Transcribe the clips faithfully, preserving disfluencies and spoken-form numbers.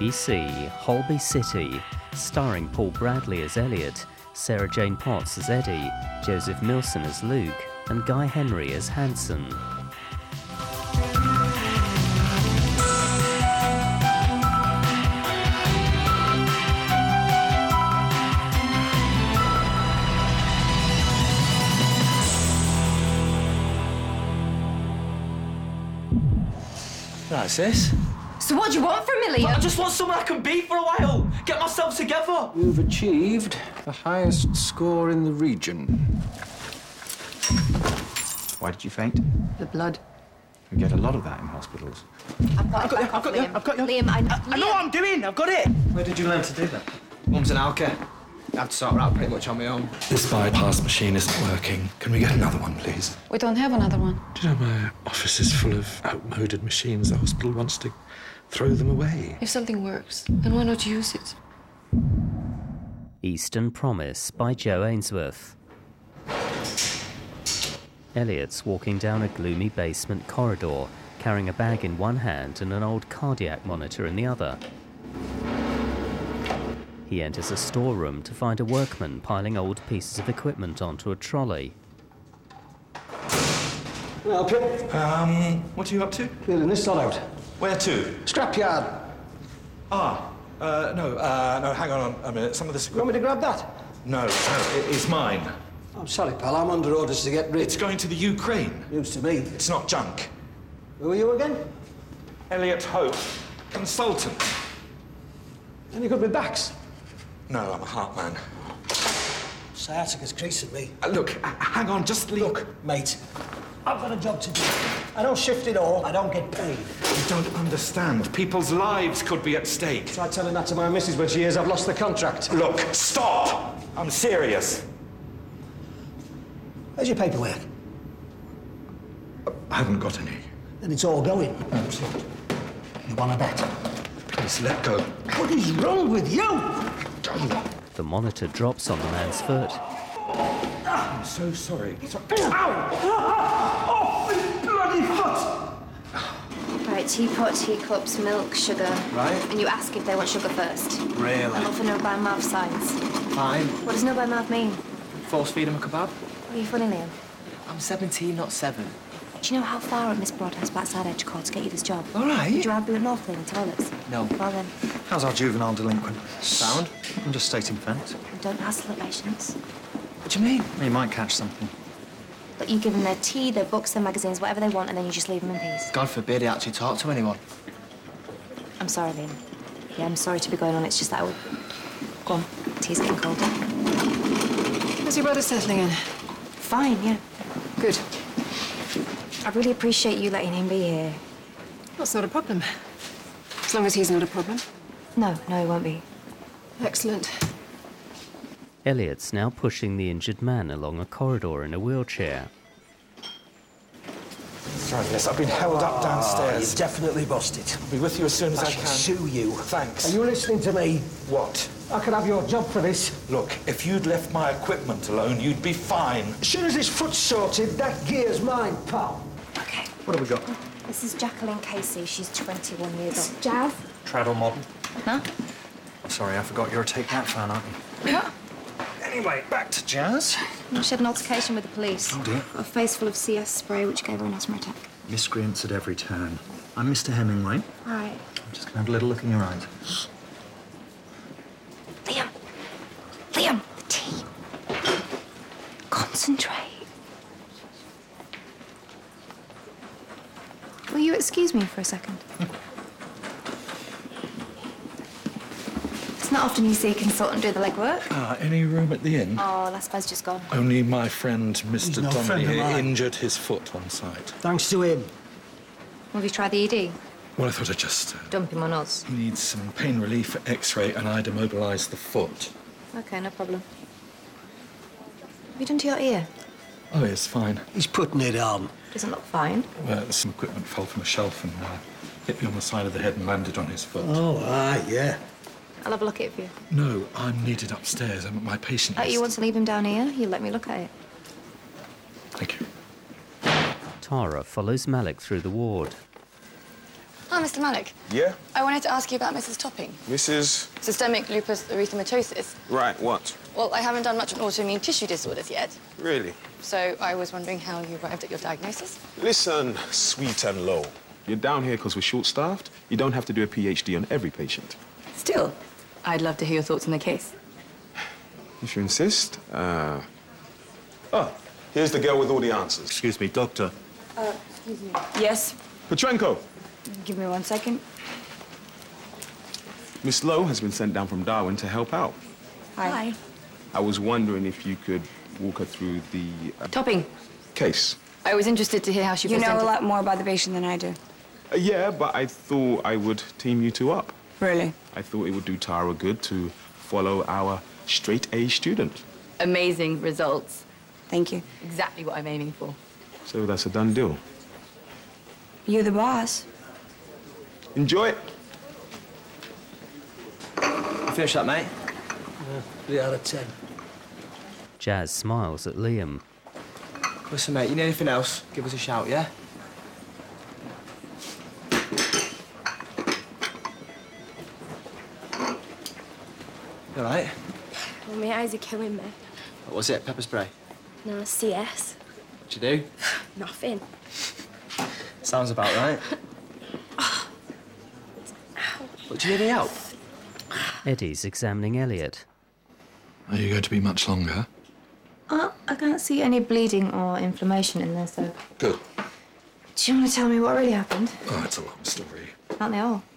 B C, Holby City, starring Paul Bradley as Elliot, Sarah Jane Potts as Eddie, Joseph Milson as Luke, and Guy Henry as Hanson. That's this. So what do you want from me, Liam? I just want someone I can be for a while. Get myself together. You've achieved the highest score in the region. Why did you faint? The blood. We get a lot of that in hospitals. I've got, I've got you, I've got you, I've got you. Liam, I, I, Liam. I know what I'm doing, I've got it. Where did you learn to do that? Mum's an alka. I have to sort her out pretty much on my own. This bypass machine isn't working. Can we get another one, please? We don't have another one. Do you know my office is full of outmoded machines? The hospital wants to throw them away. If something works, then why not use it? Eastern Promise by Joe Ainsworth. Elliot's walking down a gloomy basement corridor, carrying a bag in one hand and an old cardiac monitor in the other. He enters a storeroom to find a workman piling old pieces of equipment onto a trolley. Can I help you? Um, what are you up to? Clearing this lot out. Where to? Scrapyard. Ah, uh, no, uh, no, hang on a minute. Some of this You want me to grab that? No, no, it is mine. I'm sorry, pal. I'm under orders to get rid. It's going to the Ukraine. News to me. It's not junk. Who are you again? Elliot Hope, consultant. Any good with backs? No, I'm a heart man. Sciatica's creasing me. Uh, look, uh, hang on, just leave. Look, mate, I've got a job to do. I don't shift it all. I don't get paid. You don't understand. People's lives could be at stake. Try telling that to my missus when she hears I've lost the contract. Look, stop! I'm serious. Where's your paperwork? I haven't got any. Then it's all going. Absolutely. You want a bet? Please let go. What is wrong with you? The monitor drops on the man's foot. I'm so sorry. So- Ow! Oh, my bloody foot! Right, teapot, teacups, milk, sugar. Right. And you ask if they want sugar first. Really? I look for no-by-mouth signs. Fine. What does no-by-mouth mean? Force feed him a kebab? Are you funny, Liam? I'm seventeen, not seven. Do you know how far up Miss Broadhurst backside edge called to get you this job? All right. Did you have Boot North cleaning toilets? No. Well then, How's our juvenile delinquent? Sound? I'm just stating facts. don't hassle the patients. What do you mean? You might catch something. But you give them their tea, their books, their magazines, whatever they want, and then you just leave them in peace. God forbid he actually talk to anyone. I'm sorry, Liam. Yeah, I'm sorry to be going on. It's just that I would... Go on, tea's getting cold. How's your brother settling in? Fine, yeah. Good. I really appreciate you letting him be here. That's not a problem. As long as he's not a problem. No, no, he won't be. Excellent. Elliot's now pushing the injured man along a corridor in a wheelchair. Sorry, yes, I've been held up downstairs. You're definitely busted. I'll be with you as soon as I, I can. shall sue you. Thanks. Are you listening to me? What? I could have your job for this. Look, if you'd left my equipment alone, you'd be fine. As soon as this foot's sorted, that gear's mine, pal. Okay. What have we got? This is Jacqueline Casey. She's twenty-one years old. Jazz? Traddle model. Huh? Sorry, I forgot you're a Take That fan, aren't you? What? Anyway, back to jazz. She had an altercation with the police. Oh, dear. A face full of C S spray, which gave her an asthma attack. Miscreants at every turn. I'm Mister Hemingway. All right. I'm just gonna have a little look in your eyes. Liam. Liam, the tea. Concentrate. Will you excuse me for a second? It's not often you see a consultant do the legwork. Ah, any room at the inn? Oh, Laspa's just gone. Only my friend, Mister no Donnelly, friend of here, mine. injured his foot on site. Thanks to him. Have you tried the E D? Well, I thought I'd just... Uh, Dump him on us. he needs some pain relief at X-ray, and I'd immobilise the foot. Okay, no problem. Have you done to your ear? Oh, it's fine. He's putting it on. Doesn't look fine. Well, some equipment fell from a shelf and uh, hit me on the side of the head and landed on his foot. Oh, aye, yeah. I'll have a look at it for you. No, I'm needed upstairs. I'm at my patient Oh, list. you want to leave him down here? You let me look at it. Thank you. Tara follows Malik through the ward. hello, Mister Malik. Yeah? I wanted to ask you about Missus Topping. Missus Systemic lupus erythematosus. Right, what? Well, I haven't done much on autoimmune tissue disorders yet, Really? so I was wondering how you arrived at your diagnosis. Listen, sweet and low. You're down here because we're short-staffed. You don't have to do a PhD on every patient. Still, I'd love to hear your thoughts on the case. If you insist. Uh... Oh, here's the girl with all the answers. Excuse me, doctor. Uh, excuse me. Yes? Petrenko! Give me one second. Miss Lowe has been sent down from Darwin to help out. Hi. Hi. I was wondering if you could walk her through the... Uh, Topping. Case. I was interested to hear how she You presented. know a lot more about the patient than I do. Uh, yeah, but I thought I would team you two up. Really? I thought it would do Tara good to follow our straight-A student. Amazing results. Thank you. Exactly what I'm aiming for. So that's a done deal. You're the boss. Enjoy it. You finished that, mate? Yeah, three out of ten. Jazz smiles at Liam. Listen, mate, you need anything else, give us a shout, yeah? You all right? Well, my eyes are killing me. What was it, pepper spray? No, C S. What'd you do? Nothing. Sounds about right. What, do you need any help? Eddie's examining Elliot. Are you going to be much longer? Oh, I can't see any bleeding or inflammation in there, so... Good. Do you want to tell me what really happened? Oh, it's a long story. Aren't they all?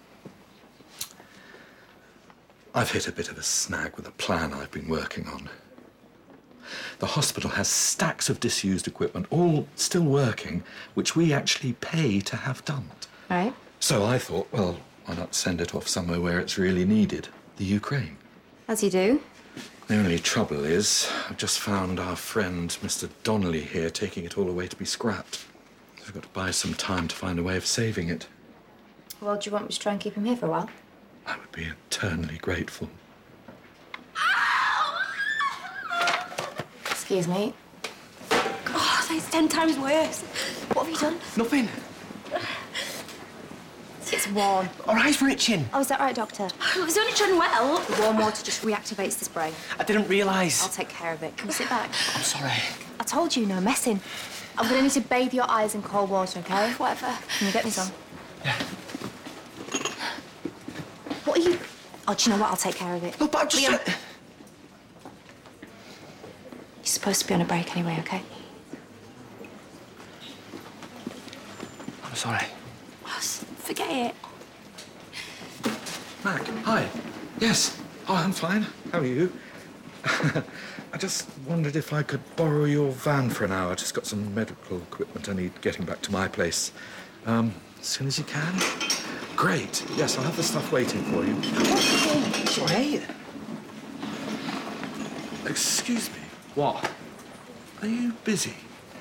I've hit a bit of a snag with a plan I've been working on. The hospital has stacks of disused equipment, all still working, which we actually pay to have done. Right. So I thought, well, why not send it off somewhere where it's really needed? The Ukraine. As you do. The only trouble is, I've just found our friend, Mister Donnelly here, taking it all away to be scrapped. So we've got to buy some time to find a way of saving it. Well, do you want me to try and keep him here for a while? I would be eternally grateful. Excuse me. God, that's ten times worse. What have you done? Nothing. It's warm. Our eyes were itching. Oh, is that right, Doctor? I was only trying well. The warm water just reactivates this brain. I didn't realise. I'll take care of it. Can you sit back? I'm sorry. I told you, no messing. I'm gonna need to bathe your eyes in cold water, okay? Whatever. Can you get me some? Yeah. What are you... Oh, do you know what? I'll take care of it. No, but I'm just... Liam. You're supposed to be on a break anyway, okay? I'm sorry. Oh, forget it. Mac, hi. Yes. Oh, I'm fine. How are you? I just wondered if I could borrow your van for an hour. Just got some medical equipment I need getting back to my place. Um, as soon as you can. Great. Yes, I'll have the stuff waiting for you. It's all right. Excuse me. What? Are you busy?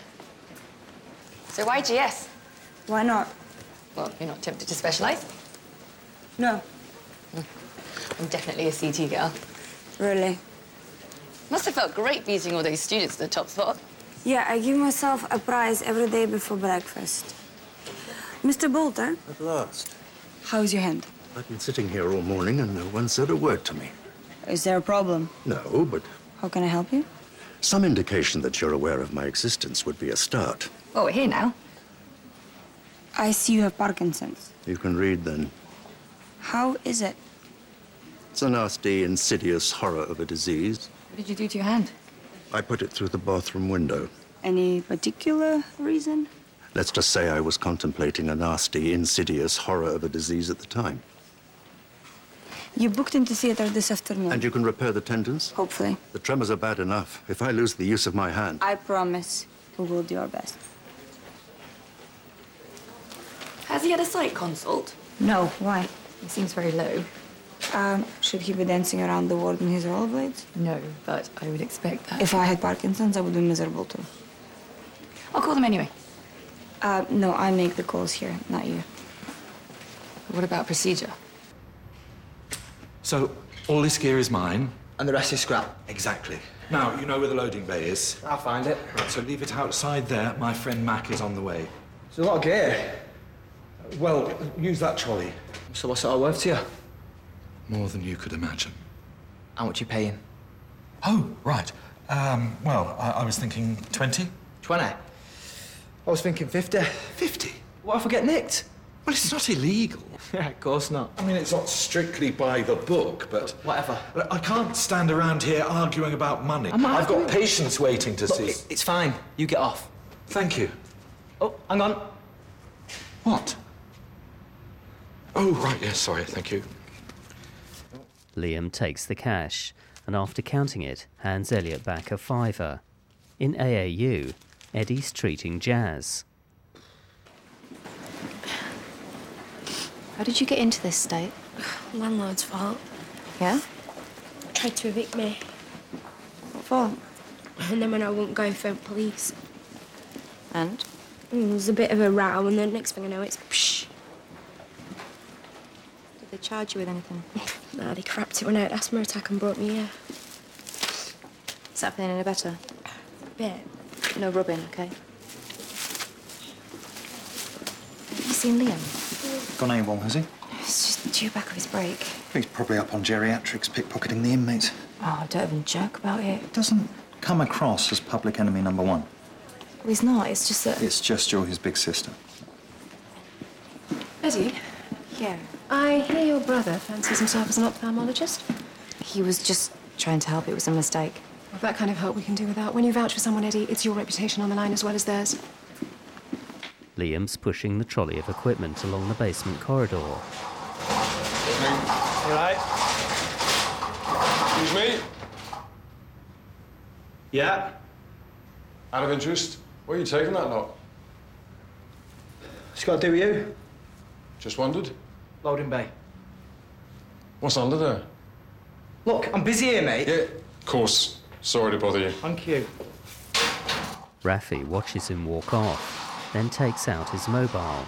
So why G S? Why not? Well, you're not tempted to specialise? No. I'm definitely a C T girl. Really? Must have felt great beating all those students to the top spot. Yeah, I give myself a prize every day before breakfast. Mister Bolter? At last. How's your hand? I've been sitting here all morning and no one said a word to me. Is there a problem? No, but How can I help you? some indication that you're aware of my existence would be a start. Well, we're here now. I see you have Parkinson's. You can read then. How is it? It's a nasty, insidious horror of a disease. What did you do to your hand? I put it through the bathroom window. Any particular reason? Let's just say I was contemplating a nasty, insidious horror of a disease at the time. You booked into theater this afternoon. And you can repair the tendons? Hopefully. The tremors are bad enough. If I lose the use of my hand... I promise we will do our best. Has he had a sight consult? No. Why? He seems very low. Um, should he be dancing around the ward in his rollerblades? No, but I would expect that. If I had Parkinson's, I would be miserable too. I'll call them anyway. Uh, no, I make the calls here, not you. What about procedure? So, all this gear is mine? And the rest is scrap. Exactly. Now, you know where the loading bay is? I'll find it. Right, so leave it outside there. My friend Mac is on the way. There's a lot of gear. Well, use that trolley. So what's it all worth to you? More than you could imagine. How much you paying? Oh, right. Um, well, I, I was thinking twenty. twenty? I was thinking fifty. fifty? What if I get nicked? Well, it's not illegal. Yeah, of course not. I mean, it's not strictly by the book, but... Whatever. I can't stand around here arguing about money. I'm I've got arguing. patients waiting to Look, see... it- it's fine. You get off. Thank you. Oh, hang on. What? Oh, right, yes, sorry, thank you. Liam takes the cash and, after counting it, hands Elliot back a fiver. In A A U, Eddie's treating Jazz. How did you get into this state? Landlord's fault. Yeah? Tried to evict me. What for? And then when I wouldn't go, phoned police. And? And there was a bit of a row, and then next thing I know, it's psh. Did they charge you with anything? Nah, they crapped it when I had asthma attack and brought me here. Is that feeling any better? A bit. No rubbing, okay? Have you seen Liam? Gone AWOL, has he? He's just due back of his break. He's probably up on geriatrics, pickpocketing the inmates. Oh, don't even joke about it. It doesn't come across as public enemy number one. Well, he's not. It's just that... It's just you're his big sister. Eddie? Yeah. I hear your brother fancies himself as an ophthalmologist. He was just trying to help. It was a mistake. Well, that kind of help we can do without. When you vouch for someone, Eddie, it's your reputation on the line as well as theirs. Liam's pushing the trolley of equipment along the basement corridor. All right. Excuse me? Yeah? Out of interest, where are you taking that lot? It's got to do with you. Just wondered. Loading bay. What's under there? Look, I'm busy here, mate. Yeah, of course. Sorry to bother you. Thank you. Rafi watches him walk off, then takes out his mobile.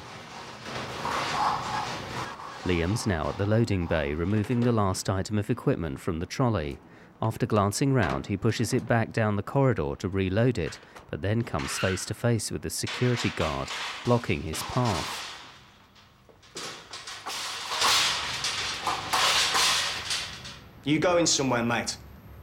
Liam's now at the loading bay, removing the last item of equipment from the trolley. After glancing round, he pushes it back down the corridor to reload it, but then comes face to face with the security guard, blocking his path. You going somewhere, mate?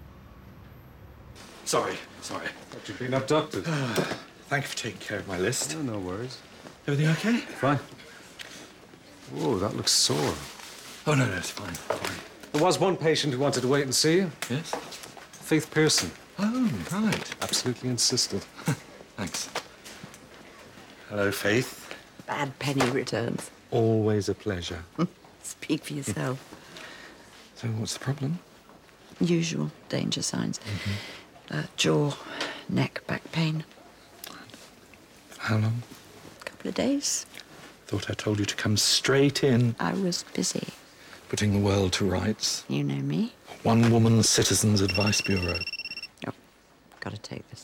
Sorry, sorry. Thought you'd been abducted. Thank you for taking care of my list. No, no worries. Everything okay? Fine. Whoa, that looks sore. Oh, no, no, it's fine. fine. There was one patient who wanted to wait and see you. Yes? Faith Pearson. Oh, right. Absolutely insisted. Thanks. Hello, Faith. Bad penny returns. Always a pleasure. Speak for yourself. So, what's the problem? Usual danger signs. Mm-hmm. Uh, jaw, neck, back pain. How long? A couple of days. Thought I told you to come straight in. I was busy. Putting the world to rights. You know me. One Woman Citizens Advice Bureau. Oh, gotta take this.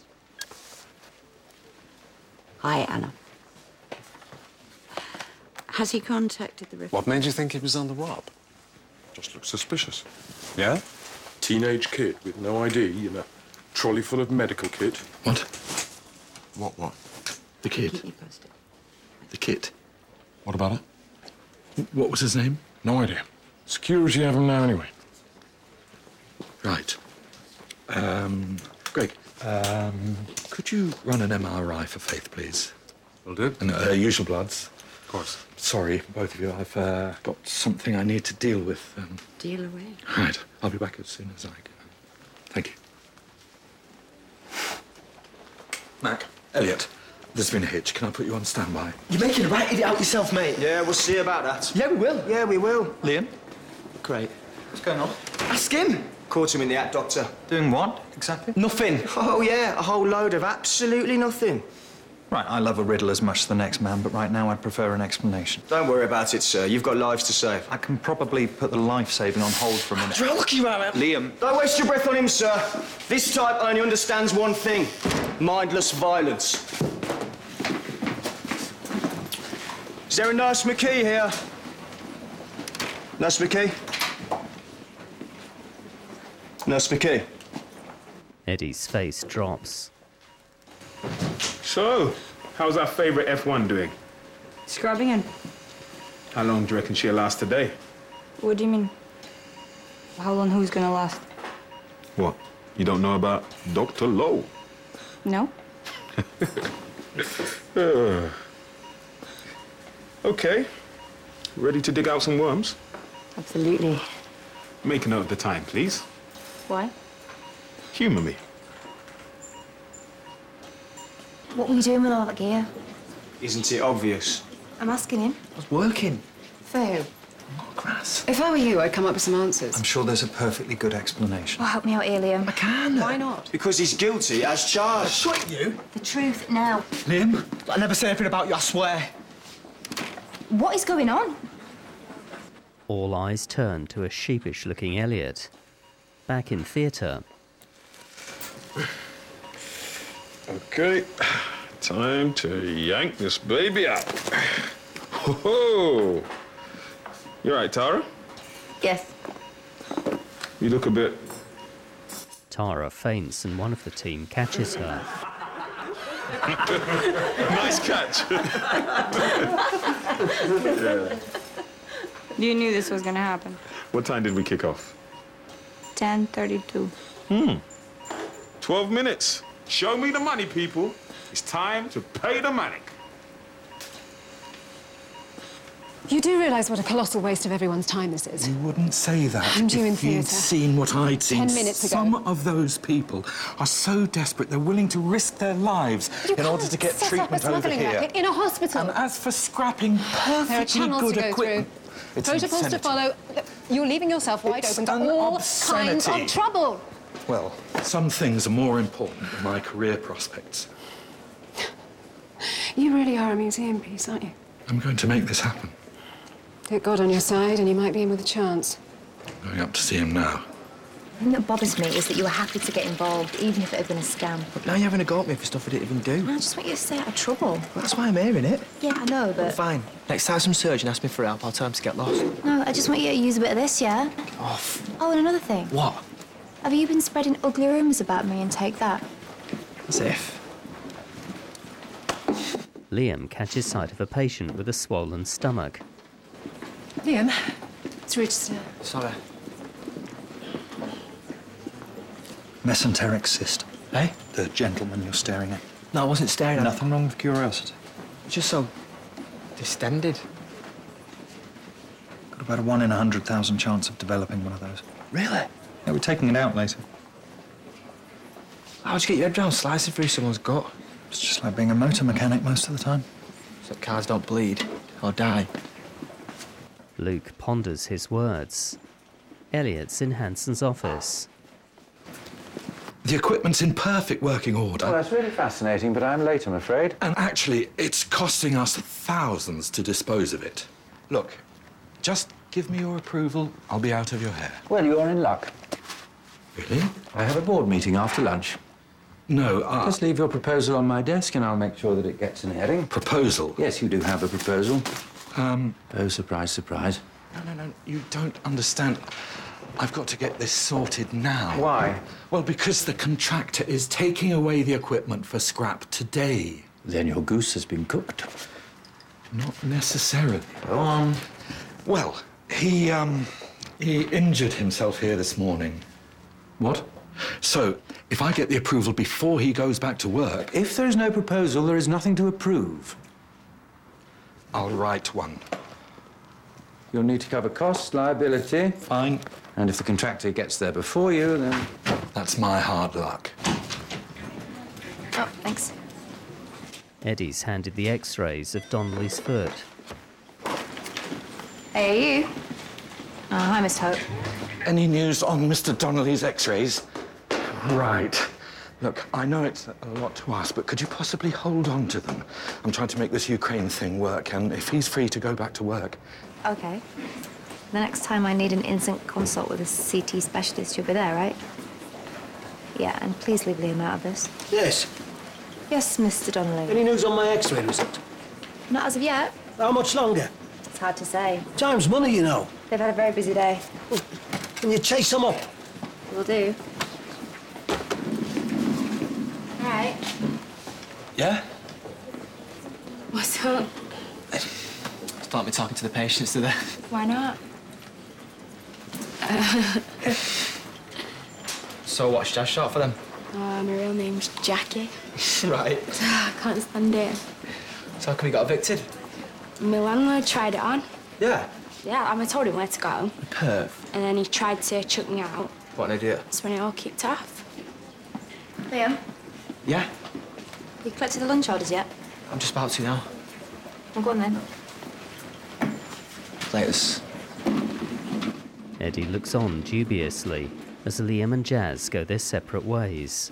Hi, Anna. Has he contacted the... What made you think he was on the rob? Just looks suspicious. Yeah? Teenage kid with no I D and a trolley full of medical kit. What? What, what? The kid. Keep me posted. The kid. What about it? What was his name? No idea. Security have him now anyway. Right. Um, Greg, um, could you run an M R I for Faith, please? Will do. And uh, usual bloods. Of course. Sorry, both of you. I've uh, got something I need to deal with. Um, Deal away. right. I'll be back as soon as I can. Thank you. Mac, Elliot, there's been a hitch. Can I put you on standby? You're making a right idiot out yourself, mate. Yeah, we'll see about that. Yeah, we will. Yeah, we will. Liam? Great. What's going on? Ask him. Caught him in the act, Doctor. Doing what, exactly? Nothing. Oh, yeah, a whole load of absolutely nothing. Right, I love a riddle as much as the next man, but right now I'd prefer an explanation. Don't worry about it, sir. You've got lives to save. I can probably put the life-saving on hold for a minute. How lucky you are, man. Liam. Don't waste your breath on him, sir. This type only understands one thing. Mindless violence. Is there a Nurse McKee here? Nurse McKee? Nurse McKee? Eddie's face drops. So, how's our favourite F one doing? Scrubbing in. How long do you reckon she'll last today? What do you mean? How long who's gonna last? What? You don't know about Doctor Lowe? No? uh, okay. Ready to dig out some worms? Absolutely. Make a note of the time, please. Why? Humour me. What were you doing with all that gear? Isn't it obvious? I'm asking him. I was working. For who? Grass. If I were you, I'd come up with some answers. I'm sure there's a perfectly good explanation. Oh, help me out here, Liam. I can. Why not? Because he's guilty as charged. Sweet you. The truth now. Liam, I never say anything about you, I swear. What is going on? All eyes turn to a sheepish-looking Elliot. Back in theatre. Okay, time to yank this baby out. Ho-ho! You all right, Tara? Yes. You look a bit... Tara faints and one of the team catches her. Nice catch. Yeah. You knew this was gonna happen. What time did we kick off? ten thirty-two. Hmm. Twelve minutes. Show me the money, people. It's time to pay the money. You do realise what a colossal waste of everyone's time this is? You wouldn't say that And you in if you'd theatre. seen what I'd seen. Ten minutes ago. Some of those people are so desperate they're willing to risk their lives You in order can't to get set up a treatment over smuggling here. racket in a hospital. And as for scrapping There are perfectly channels good to go equipment, through, it's protocols to insanity. follow. Look, you're leaving yourself wide It's open to an all obscenity. kinds of trouble. Well, some things are more important than my career prospects. You really are a museum piece, aren't you? I'm going to make this happen. Get God on your side and you might be in with a chance. I'm going up to see him now. The thing that bothers me is that you were happy to get involved, even if it had been a scam. But now you're having a go at me for stuff I didn't even do. I just want you to stay out of trouble. Well, that's why I'm hearing it. Yeah, I know, but... Fine. Next time some surgeon asks me for help, I'll tell him to get lost. No, I just want you to use a bit of this, yeah? Off. Oh, and another thing. What? Have you been spreading ugly rumours about me and take that? As if. Liam catches sight of a patient with a swollen stomach. Liam, it's Richard. Sorry. Mesenteric cyst. Eh? The gentleman you're staring at. No, I wasn't staring at Nothing wrong with curiosity. it. Just so distended. Got about a one in a hundred thousand chance of developing one of those. Really? Yeah, we're taking it out later. How'd you get your head round slicing through someone's gut? It's just like being a motor mechanic most of the time. Except cars don't bleed or die. Luke ponders his words. Elliot's in Hanson's office. The equipment's in perfect working order. Well, that's really fascinating, but I'm late, I'm afraid. And actually, it's costing us thousands to dispose of it. Look, just give me your approval, I'll be out of your hair. Well, you're in luck. Really? I have a board meeting after lunch. No, uh... Just leave your proposal on my desk and I'll make sure that it gets an hearing. Proposal? Yes, you do have a proposal. Um... Oh, surprise, surprise. No, no, no, you don't understand. I've got to get this sorted now. Why? Well, because the contractor is taking away the equipment for scrap today. Then your goose has been cooked. Not necessarily. Go on. Well, he, um, he injured himself here this morning. What? So, if I get the approval before he goes back to work... If there is no proposal, there is nothing to approve. I'll write one. You'll need to cover costs, liability. Fine. And if the contractor gets there before you, then... That's my hard luck. Oh, thanks. Eddie's handed the x-rays of Donnelly's foot. Hey, you. Oh, hi, Miss Hope. Any news on Mister Donnelly's x-rays? Right. Look, I know it's a lot to ask, but could you possibly hold on to them? I'm trying to make this Ukraine thing work, and if he's free to go back to work... Okay. The next time I need an instant consult with a C T specialist, you'll be there, right? Yeah, and please leave Liam out of this. Yes. Yes, Mister Donnelly. Any news on my x-ray result? Not as of yet. How much longer? It's hard to say. Time's money, you know. They've had a very busy day. Can you chase them up? Will do. All right. Yeah? What's up? It's like me talking to the patients, do they? Why not? So what's Jazz short for them? Uh, my real name's Jackie. Right. I can't stand it. So how come you got evicted? My landlord tried it on. Yeah. Yeah, I told him where to go. Perv. And then he tried to chuck me out. What an idiot. That's when it all kicked off. Liam, Yeah? you collected the lunch orders yet? I'm just about to now. Well, go on then. Laters. Eddie looks on dubiously as Liam and Jazz go their separate ways.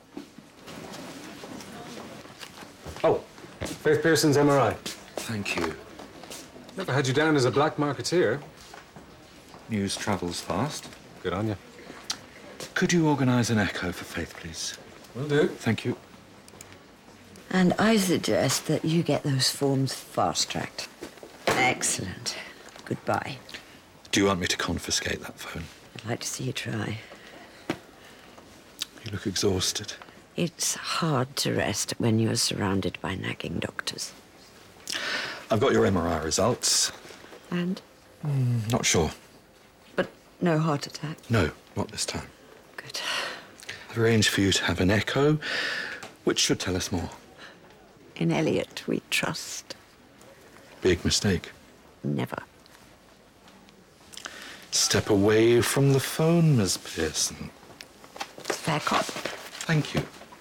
Oh, Faith Pearson's M R I. Thank you. Never had you down as a black marketeer. News travels fast. Good on you. Could you organise an echo for Faith, please? Will do. Thank you. And I suggest that you get those forms fast-tracked. Excellent. Goodbye. Do you want me to confiscate that phone? I'd like to see you try. You look exhausted. It's hard to rest when you're surrounded by nagging doctors. I've got your M R I results. And? Mm, not sure. But no heart attack? No, not this time. Good. I've arranged for you to have an echo, which should tell us more. In Elliot, we trust. Big mistake. Never. Step away from the phone, Miss Pearson. Fair cop. Thank you.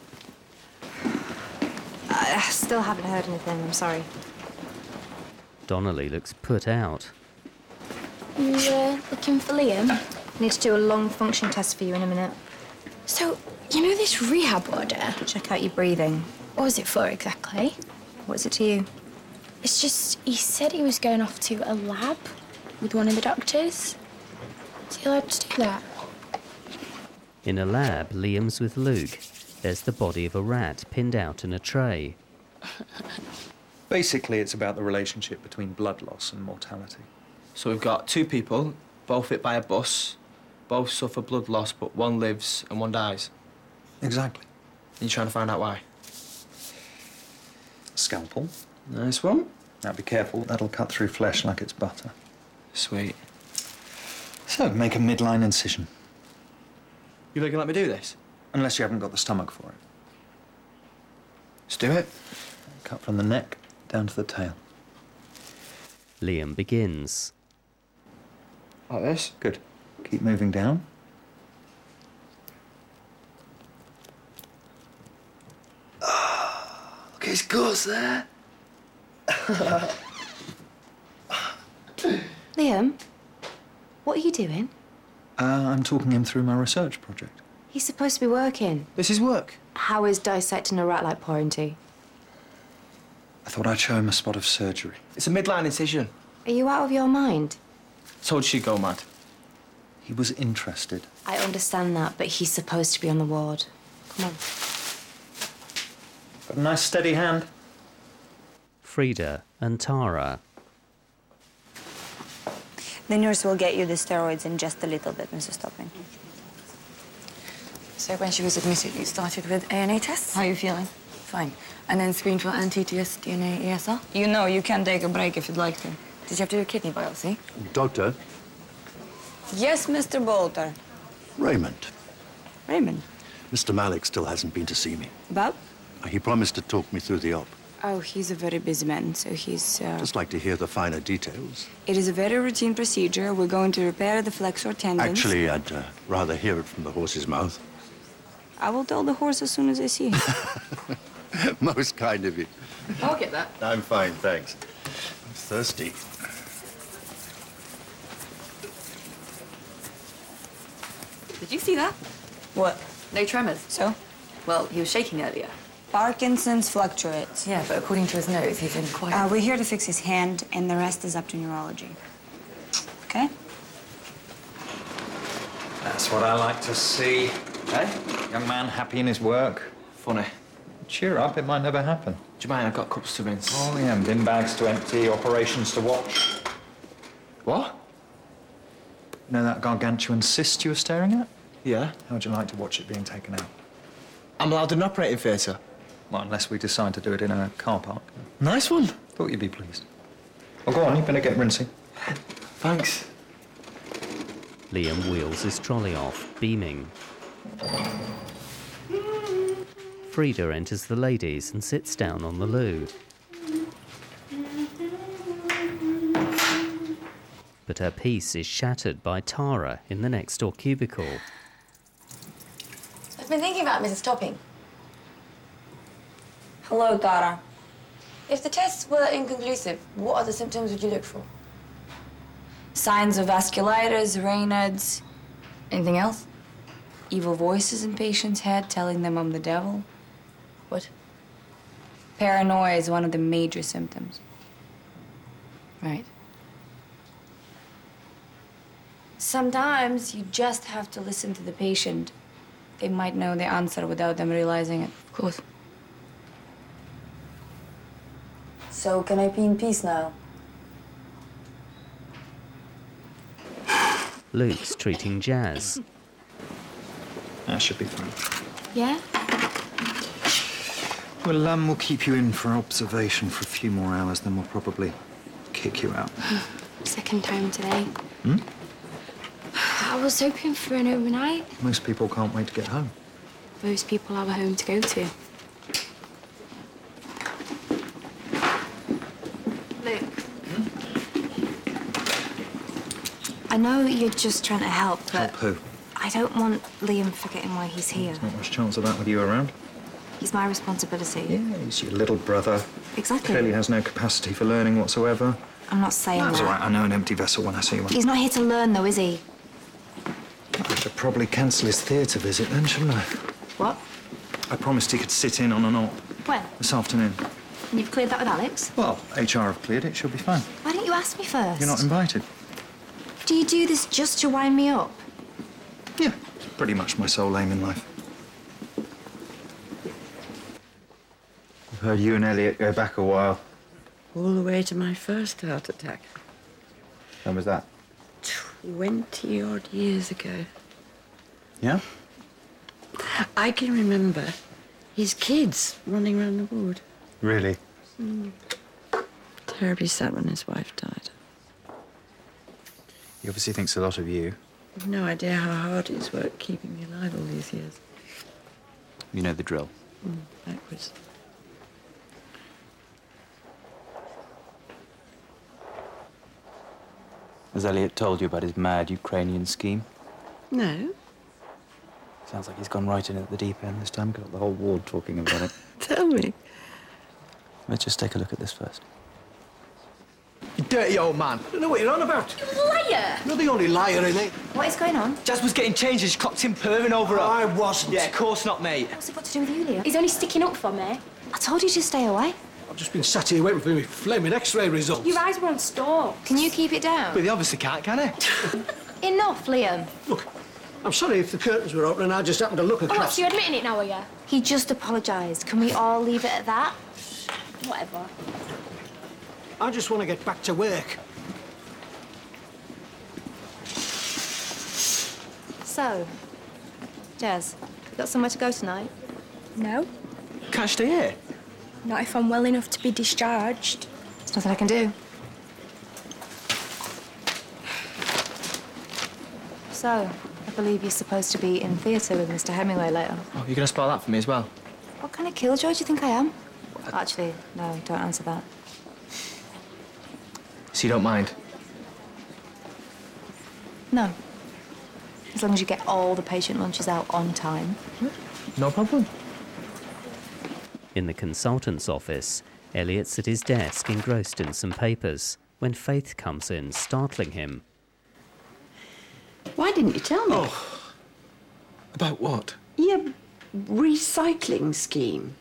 I still haven't heard anything, I'm sorry. Donnelly looks put out. You uh, looking for Liam? Need to do a lung function test for you in a minute. So, you know this rehab order? Check out your breathing. What was it for exactly? What's it to you? It's just, he said he was going off to a lab with one of the doctors. Is he allowed to do that? In a lab, Liam's with Luke. There's the body of a rat pinned out in a tray. Basically, it's about the relationship between blood loss and mortality. So we've got two people, both hit by a bus, both suffer blood loss, but one lives and one dies. Exactly. And you're trying to find out why? Scalpel. Nice one. Now be careful, that'll cut through flesh like it's butter. Sweet. So, make a midline incision. You really gonna let me do this? Unless you haven't got the stomach for it. Let's do it. Cut from the neck down to the tail. Liam begins. Like this? Good. Keep moving down. Oh, look at his guts there. Liam, what are you doing? Uh, I'm talking him through my research project. He's supposed to be working. This is work. How is dissecting a rat like pouring tea? I thought I'd show him a spot of surgery. It's a midline incision. Are you out of your mind? Told she'd go mad. He was interested. I understand that, but he's supposed to be on the ward. Come on. Got a nice steady hand. Frida and Tara. The nurse will get you the steroids in just a little bit, Missus Topping. So when she was admitted, you started with A N A tests? How are you feeling? Fine. And then screened for anti T S D N A E S R? You know, you can take a break if you'd like to. Did you have to do a kidney biopsy? Doctor? Yes, Mister Bolter. Raymond. Raymond? Mister Malik still hasn't been to see me. About? He promised to talk me through the op. Oh, he's a very busy man, so he's... Uh... Just like to hear the finer details. It is a very routine procedure. We're going to repair the flexor tendons. Actually, I'd uh, rather hear it from the horse's mouth. I will tell the horse as soon as I see him. Most kind of you. I'll get that. I'm fine, thanks. I'm thirsty. Did you see that? What? No tremors. So? Well, he was shaking earlier. Parkinson's fluctuates. Yeah, but according to his nose, he's in quite... Uh, we're here to fix his hand, and the rest is up to neurology. Okay? That's what I like to see. Eh? Young man happy in his work. Funny. Cheer up, it might never happen. Do you mind? I've got cups to rinse. Oh, yeah, bin bags to empty, operations to watch. What? You know that gargantuan cyst you were staring at? Yeah. How'd you like to watch it being taken out? I'm allowed in an operating theatre? Well, unless we decide to do it in a car park. Nice one. Thought you'd be pleased. Oh, go on, you better get rinsing. Thanks. Liam wheels his trolley off, beaming. Frida enters the ladies and sits down on the loo. But her peace is shattered by Tara in the next door cubicle. I've been thinking about Missus Topping. Hello, Tara. If the tests were inconclusive, what other symptoms would you look for? Signs of vasculitis, Raynaud's. Anything else? Evil voices in patients' head telling them I'm the devil? What? Paranoia is one of the major symptoms. Right. Sometimes you just have to listen to the patient. They might know the answer without them realizing it. Of course. So, can I pee in peace now? Luke's treating Jazz. That should be fine. Yeah? Well, um, we'll keep you in for observation for a few more hours, then we'll probably kick you out. Second time today. Hmm? I was hoping for an overnight. Most people can't wait to get home. Most people have a home to go to. Luke. I know you're just trying to help, but... Help who? I don't want Liam forgetting why he's here. There's not much chance of that with you around. He's my responsibility. Yeah, he's your little brother. Exactly. Clearly has no capacity for learning whatsoever. I'm not saying That's that. all right, I know an empty vessel when I see one. He's not here to learn, though, is he? I should probably cancel his theatre visit then, shouldn't I? What? I promised he could sit in on an op When? this afternoon. And you've cleared that with Alex? Well, H R have cleared it, she'll be fine. Why didn't you ask me first? You're not invited. Do you do this just to wind me up? Yeah, it's pretty much my sole aim in life. I've heard you and Elliot go back a while. All the way to my first heart attack. When was that? Twenty odd years ago. Yeah? I can remember his kids running around the ward. Really? Mm. Terribly sad when his wife died. He obviously thinks a lot of you. I've no idea how hard it's worked keeping me alive all these years. You know the drill. Mm, backwards. Has Elliot told you about his mad Ukrainian scheme? No. Sounds like he's gone right in at the deep end this time. Got the whole ward talking about it. Tell me. Let's just take a look at this first. You dirty old man. I don't know what you're on about. Liar! You're the only liar in it. What is going on? Jazz was getting changed and she clocked him perving over her. I wasn't. Yeah, of course not, mate. What's it got to do with you, Liam? He's only sticking up for me. I told you to stay away. I've just been sat here waiting for my flaming X-ray results. Your eyes were on stalk. Can you keep it down? Well, they obviously can't, can they? Enough, Liam. Look, I'm sorry if the curtains were open and I just happened to look Oh, across. what, so you're admitting it now, are you? He just apologised. Can we all leave it at that? Whatever. I just want to get back to work. So, Jazz, you got somewhere to go tonight? No. Can't I stay here? Not if I'm well enough to be discharged. There's nothing I can do. So, I believe you're supposed to be in theatre with Mister Hemingway later. Oh, you're going to spell that for me as well? What kind of killjoy do you think I am? Actually, no, don't answer that. So you don't mind? No. As long as you get all the patient lunches out on time. No problem. In the consultant's office, Elliot's at his desk engrossed in some papers when Faith comes in, startling him. Why didn't you tell me? Oh. About what? Your recycling scheme.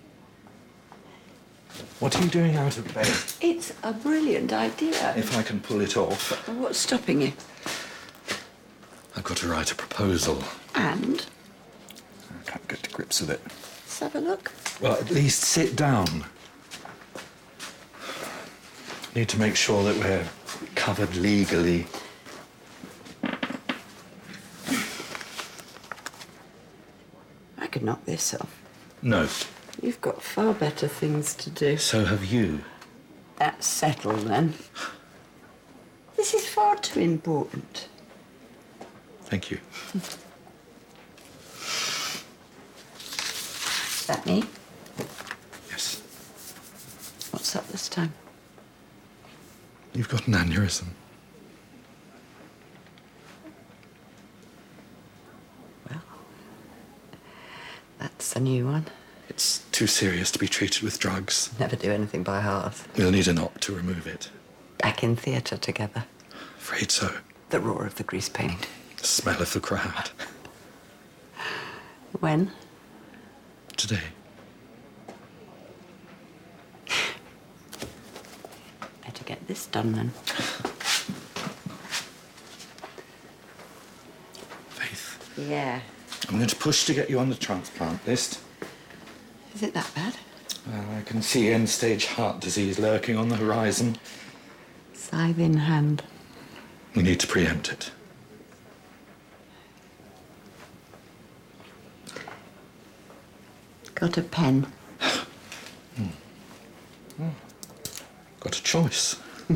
What are you doing out of bed? It's a brilliant idea. If I can pull it off. What's stopping you? I've got to write a proposal. And? I can't get to grips with it. Let's have a look. Well, at least sit down. Need to make sure that we're covered legally. I could knock this off. No. You've got far better things to do. So have you. That's settled, then. far too important. Thank you. Is that me? Yes. What's up this time? You've got an aneurysm. That's a new one. It's too serious to be treated with drugs. Never do anything by half. We'll need an op to remove it. Back in theatre together. Afraid so. The roar of the grease paint. The smell of the crowd. When? Today. Better get this done then. Faith. Yeah. I'm going to push to get you on the transplant list. Is it that bad? Well, I can see end-stage heart disease lurking on the horizon. Scythe in hand. We need to preempt it. Got a pen? hmm. Oh. Got a choice.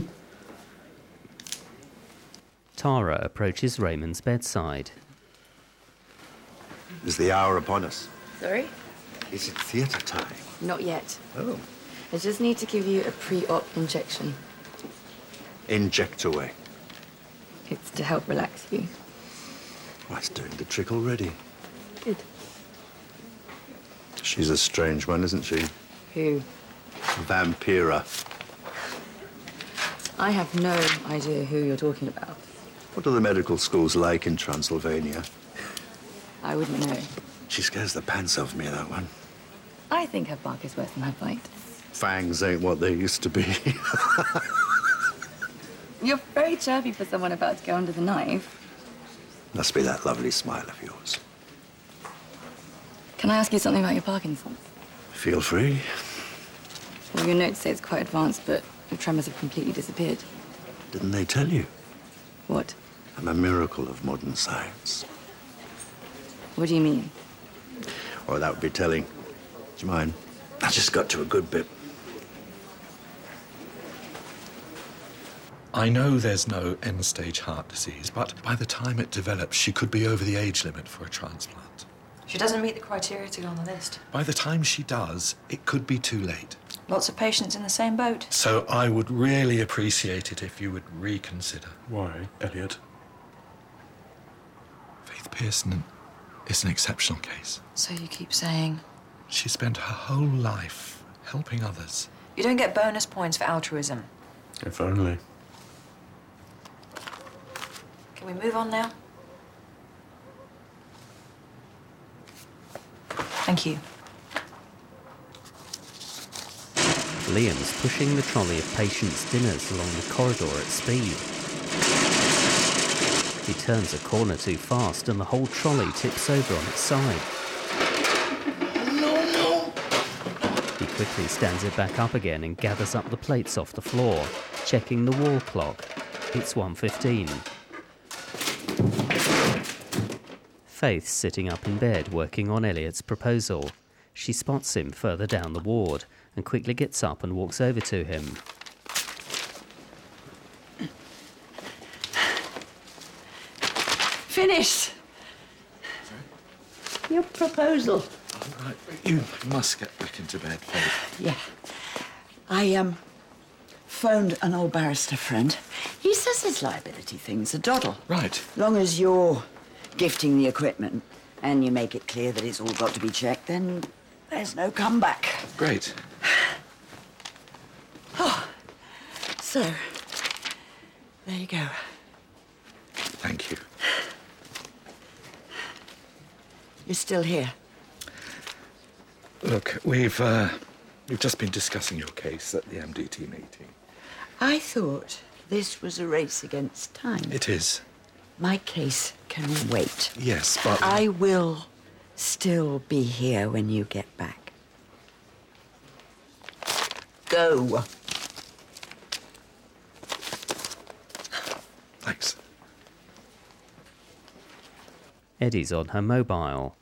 Tara approaches Raymond's bedside. Is the hour upon us? Sorry? Is it theatre time? Not yet. Oh. I just need to give you a pre-op injection. Inject away. It's to help relax you. Well, it's doing the trick already. Good. She's a strange one, isn't she? Who? Vampira. I have no idea who you're talking about. What are the medical schools like in Transylvania? I wouldn't know. She scares the pants off me, that one. I think her bark is worse than her bite. Fangs ain't what they used to be. You're very chirpy for someone about to go under the knife. Must be that lovely smile of yours. Can I ask you something about your Parkinson's? Feel free. Well, your notes say it's quite advanced, but your tremors have completely disappeared. Didn't they tell you? What? I'm a miracle of modern science. What do you mean? Oh, that would be telling. Do you mind? I just got to a good bit. I know there's no end-stage heart disease, but by the time it develops, she could be over the age limit for a transplant. She doesn't meet the criteria to go on the list. By the time she does, it could be too late. Lots of patients in the same boat. So I would really appreciate it if you would reconsider. Why, Elliot? Faith Pearson is an exceptional case. So you keep saying? She spent her whole life helping others. You don't get bonus points for altruism. If only. Can we move on now? Thank you. Liam's pushing the trolley of patients' dinners along the corridor at speed. He turns a corner too fast and the whole trolley tips over on its side. No, no! He quickly stands it back up again and gathers up the plates off the floor, checking the wall clock. It's one fifteen. Faith's sitting up in bed working on Elliot's proposal. She spots him further down the ward and quickly gets up and walks over to him. Finished. Sorry? Your proposal. All right, you must get back into bed, Faith. Yeah. I, um, phoned an old barrister friend. He says his liability thing's a doddle. Right. Long as you're gifting the equipment and you make it clear that it's all got to be checked, then there's no comeback. Great. Oh, so, there you go. Thank you. You're still here? Look, we've, uh, we've just been discussing your case at the M D T meeting. I thought this was a race against time. It is. My case can wait. Yes, but... I will still be here when you get back. Go. Thanks. Eddie's on her mobile.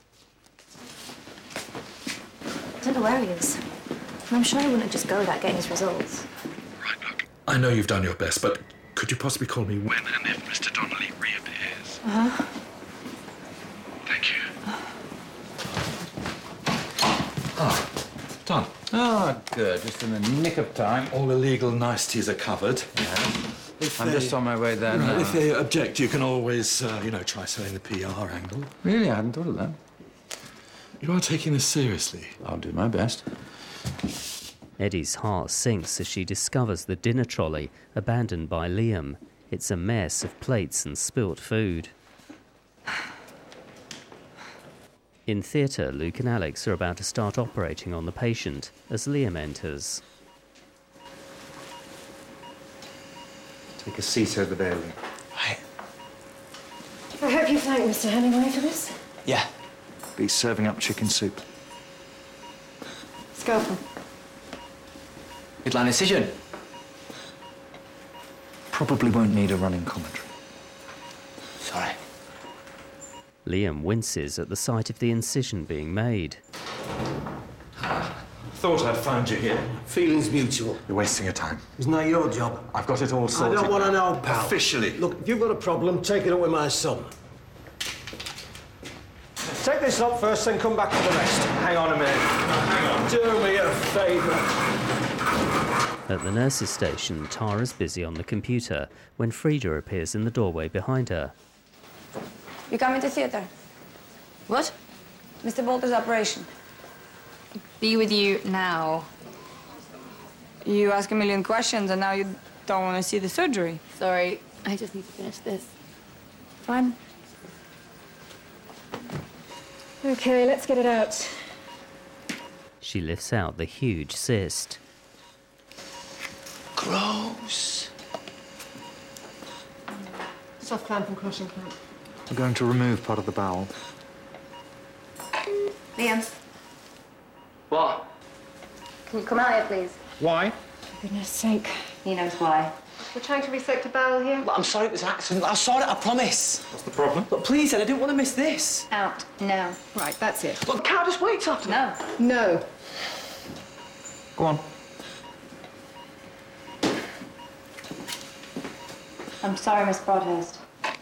I don't know where he is. I'm sure he wouldn't just go without getting his results. I know you've done your best, but could could you possibly call me when and if Mister Donnelly reappears? Uh-huh. Thank you. Ah, done. Ah, good. Just in the nick of time. All the legal niceties are covered. Yeah. If I'm they- just on my way there Right, now. If they object, you can always, uh, you know, try selling the P R angle. Really? I hadn't thought of that. You are taking this seriously. I'll do my best. Eddie's heart sinks as she discovers the dinner trolley abandoned by Liam. It's a mess of plates and spilt food. In theatre, Luke and Alex are about to start operating on the patient as Liam enters. Take a seat over there, Luke. I hope you thank Mister Hemingway for this. Yeah. Be serving up chicken soup. Scalpel. Midline incision. Probably won't need a running commentary. Sorry. Liam winces at the sight of the incision being made. Thought I'd found you here. Feelings mutual. You're wasting your time. Isn't that your job? I've got it all sorted. I don't want to know, pal. Officially. Look, if you've got a problem, take it up with my son. Take this up first, then come back to the rest. Hang on a minute. Hang on. Do me a favour. At the nurse's station, Tara's busy on the computer when Frida appears in the doorway behind her. You come into theatre? What? Mister Bolter's operation. Be with you now. You ask a million questions and now you don't want to see the surgery. Sorry, I just need to finish this. Fine. Okay, let's get it out. She lifts out the huge cyst. Gross. Soft clamp and crushing clamp. We're going to remove part of the bowel. Liam, What? can you come out here, please? Why? For goodness sake. He knows why. We're trying to resect a bowel here. Look, I'm sorry it was an accident. I saw it, I promise. What's the problem? But please, Ed, I didn't want to miss this. Out now. Right, that's it. Look, can't I just wait till after? No. No. Go on. I'm sorry, Miss Broadhurst.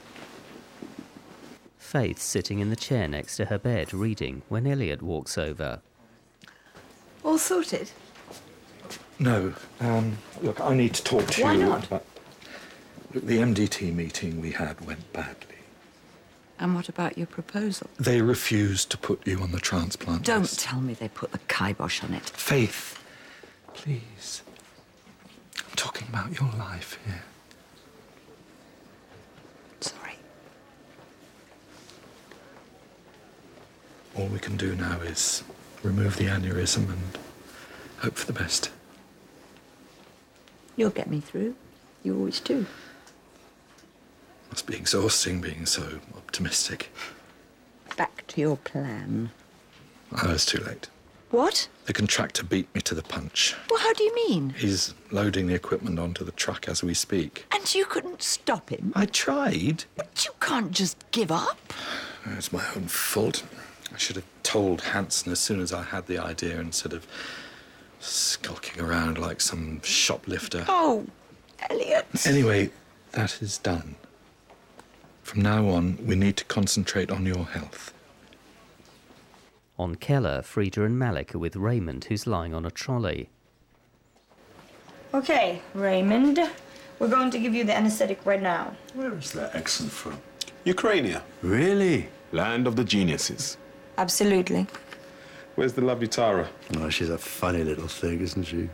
Faith's sitting in the chair next to her bed reading when Elliot walks over. All sorted? No. Um, look, I need to talk to Why you not? about... Look, the M D T meeting we had went badly. And what about your proposal? They refused to put you on the transplant Don't list. tell me they put the kibosh on it. Faith, please. I'm talking about your life here. Sorry. All we can do now is remove the aneurysm and hope for the best. You'll get me through. You always do. Must be exhausting being so optimistic. Back to your plan. I was too late. What? The contractor beat me to the punch. Well, how do you mean? He's loading the equipment onto the truck as we speak. And you couldn't stop him? I tried. But you can't just give up. It's my own fault. I should have told Hanson as soon as I had the idea instead of skulking around like some shoplifter. Oh, Elliot. Anyway, that is done. From now on, we need to concentrate on your health. On Keller, Frida and Malik are with Raymond, who's lying on a trolley. Okay, Raymond. We're going to give you the anesthetic right now. Where is that accent from? Ukraine. Really? Land of the geniuses. Absolutely. Where's the lovely Tara? Oh, she's a funny little thing, isn't she?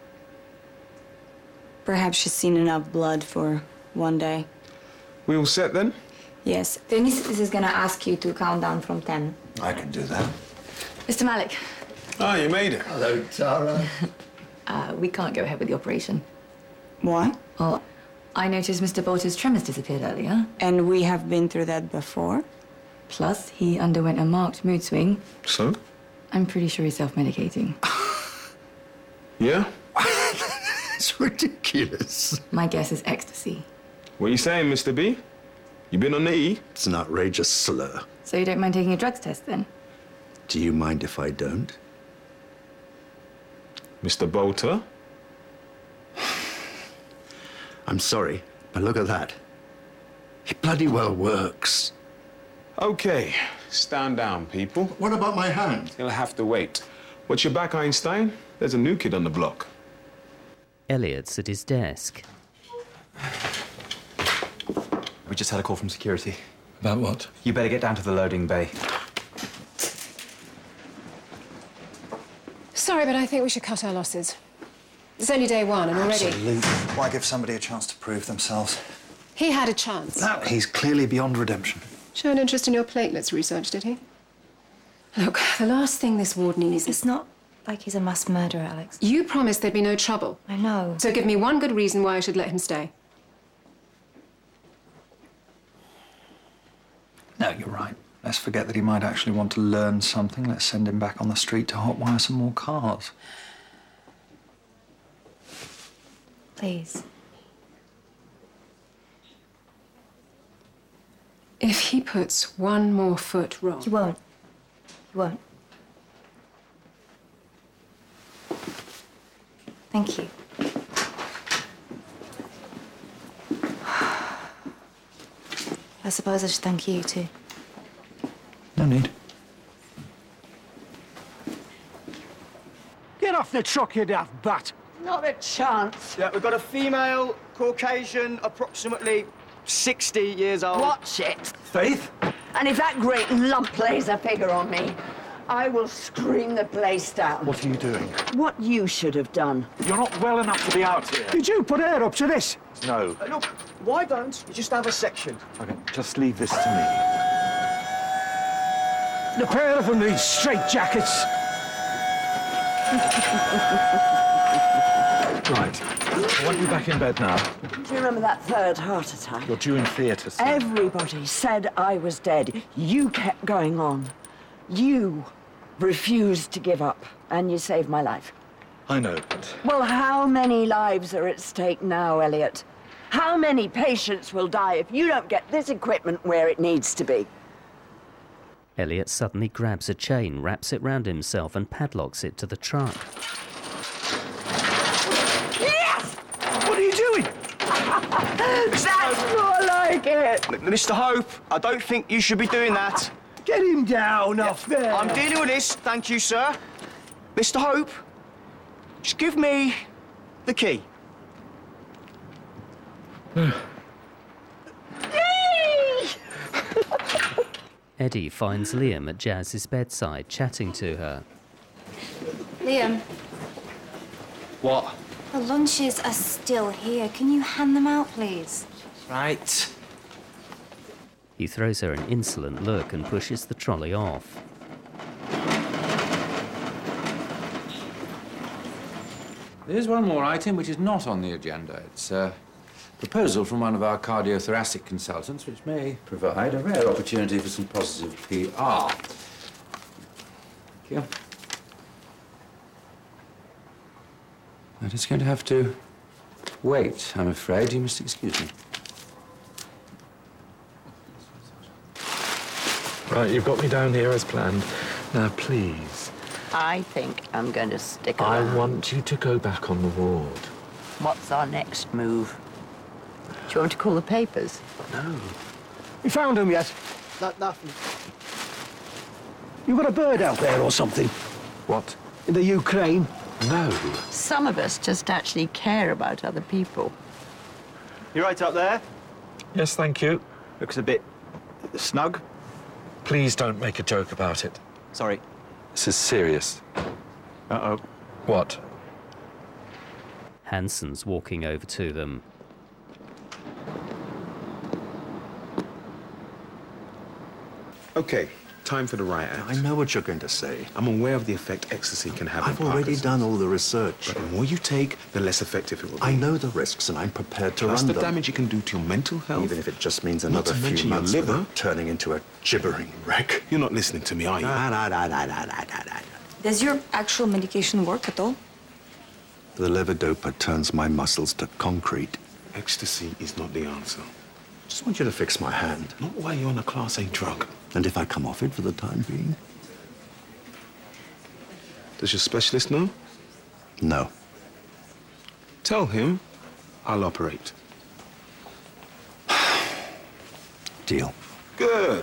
Perhaps she's seen enough blood for one day. We all set then? Yes. The anaesthetist is gonna ask you to count down from ten. I can do that. Mister Malik, Ah, you made it. Hello, Tara. uh, we can't go ahead with the operation. Why? Well, I noticed Mister Bolter's tremors disappeared earlier. And we have been through that before. Plus, he underwent a marked mood swing. So? I'm pretty sure he's self-medicating. Yeah? It's ridiculous. My guess is ecstasy. What are you saying, Mister B? You been on the E? It's an outrageous slur. So you don't mind taking a drugs test, then? Do you mind if I don't? Mister Bolter? I'm sorry, But look at that. It bloody well works. Okay, stand down, people. What about my hand? You'll have to wait. What's your back, Einstein? There's a new kid on the block. Elliot's at his desk. We just had a call from security. About what? You better get down to the loading bay. Sorry, but I think we should cut our losses. It's only day one, and already... Absolutely. Why give somebody a chance to prove themselves? He had a chance. No, he's clearly beyond redemption. Shown interest in your platelets research, did he? Look, the last thing this ward needs is... It's not like he's a mass murderer, Alex. You promised there'd be no trouble. I know. So give me one good reason why I should let him stay. No, you're right. Let's forget that he might actually want to learn something. Let's send him back on the street to hotwire some more cars. Please. If he puts one more foot wrong... You won't. You won't. Thank you. I suppose I should thank you, too. No need. Get off the truck, you daft bat. Not a chance. Yeah, we've got a female, Caucasian, approximately sixty years old. Watch it. Faith? And if that great lump lays a figure on me, I will scream the place down. What are you doing? What you should have done. You're not well enough to be out here. Did you put her up to this? No. Uh, look, why don't you just have a section? Okay, just leave this to me. The pair of them need straight jackets. Right. I want you back in bed now. Do you remember that third heart attack? You're due in theatre soon. Everybody said I was dead. You kept going on. You refused to give up, and you saved my life. I know, but... Well, how many lives are at stake now, Elliot? How many patients will die if you don't get this equipment where it needs to be? Elliot suddenly grabs a chain, wraps it round himself and padlocks it to the truck. Yes! What are you doing? That's more like it! Mister Hope, I don't think you should be doing that. Get him down off there. I'm dealing with this, thank you, sir. Mister Hope, just give me the key. Eddie finds Liam at Jazz's bedside, chatting to her. Liam, What? the lunches are still here. Can you hand them out, please? Right. He throws her an insolent look and pushes the trolley off. There's one more item which is not on the agenda. It's a proposal from one of our cardiothoracic consultants, which may provide a rare opportunity for some positive P R. Thank you. But it's going to have to wait, I'm afraid. You must excuse me. Right, you've got me down here as planned. Now, please. I think I'm going to stick I around. want you to go back on the ward. What's our next move? Do you want to call the papers? No. You found him yet? Not nothing. You got a bird out there or something? What? In the Ukraine? No. Some of us just actually care about other people. You right up there? Yes, thank you. Looks a bit snug. Please don't make a joke about it. Sorry. This is serious. Uh-oh. What? Hansen's walking over to them. Okay, time for the riot act. I know what you're going to say. I'm aware of the effect ecstasy can have I've on already Parkinson's. done all the research. But the more you take, the less effective it will be. I know the risks, and I'm prepared to Plus run the them. damage it can do to your mental health. Even if it just means Not another to few mention your months liver. without turning into a gibbering wreck. You're not listening to me, are you? Nah, nah, nah, nah, nah, nah, nah, nah. Does your actual medication work at all? The levodopa turns my muscles to concrete. Ecstasy is not the answer. Just want you to fix my hand. Not while you're on a Class A drug. And if I come off it for the time being? Does your specialist know? No. Tell him I'll operate. deal. Good.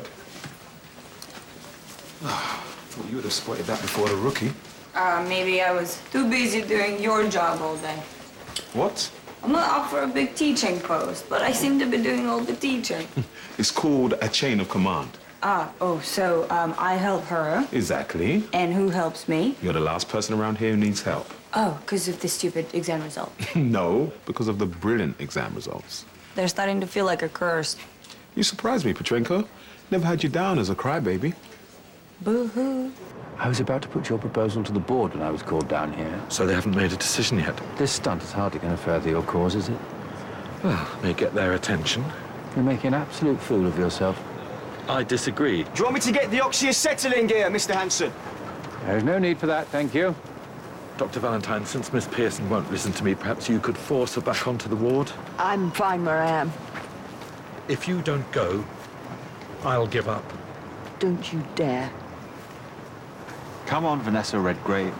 Thought you would have spotted that before the rookie. Uh, maybe I was too busy doing your job all day. What? I'm not up for a big teaching post, but I seem to be doing all the teaching. It's called a chain of command. Ah, oh, so um, I help her. Exactly. And who helps me? You're the last person around here who needs help. Oh, because of the stupid exam result. No, because of the brilliant exam results. They're starting to feel like a curse. You surprised me, Petrenko. Never had you down as a crybaby. Boo-hoo. I was about to put your proposal to the board when I was called down here. So they haven't made a decision yet? This stunt is hardly going to further your cause, is it? Well, may get their attention. You're making an absolute fool of yourself. I disagree. Do you want me to get the oxyacetylene gear, Mister Hanson? There's no need for that, thank you. Doctor Valentine, since Miss Pearson won't listen to me, perhaps you could force her back onto the ward? I'm fine where I am. If you don't go, I'll give up. Don't you dare. Come on, Vanessa Redgrave.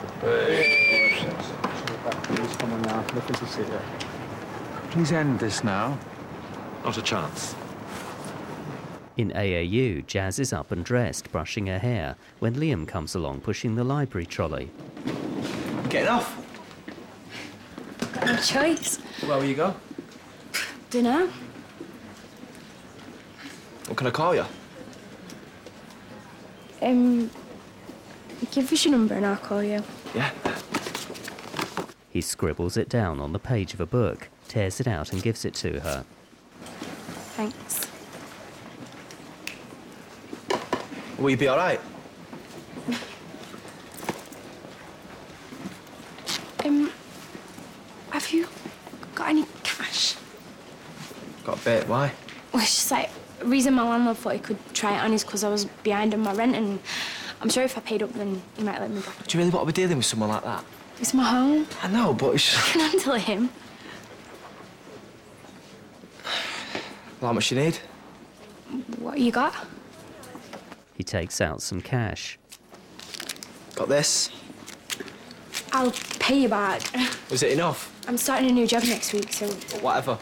Please end this now. Not a chance. In A A U, Jazz is up and dressed, brushing her hair, when Liam comes along pushing the library trolley. Getting off? Got no choice. Where will you go? Dunno. What can I call you? Um, give us your number and I'll call you. Yeah. He scribbles it down on the page of a book, tears it out and gives it to her. Thanks. Will you be all right? Um, have you got any cash? Got a bit. Why? Well, it's just like, the reason my landlord thought he could try it on is because I was behind on my rent, and I'm sure if I paid up, then he might let me go. Do you really want to be dealing with someone like that? It's my home. I know, but it's... I can handle him. Well, how much you need? What you got? He takes out some cash. Got this. I'll pay you back. Was it enough? I'm starting a new job next week, so... Whatever.